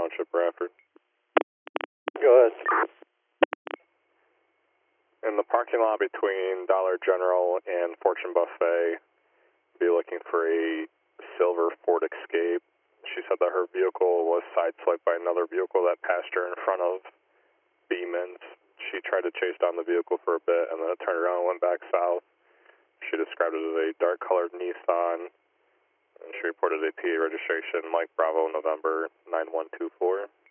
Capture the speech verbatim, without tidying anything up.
Township, Bradford. Go ahead. In the parking lot between Dollar General and Fortune Buffet, be looking for a silver Ford Escape. She said that her vehicle was sideswiped by another vehicle that passed her in front of Beeman's. She tried to chase down the vehicle for a bit and then it turned around and went back south. She described it as a dark-colored Nissan, and she reported a P A registration, Mike Bravo, November nine one two four.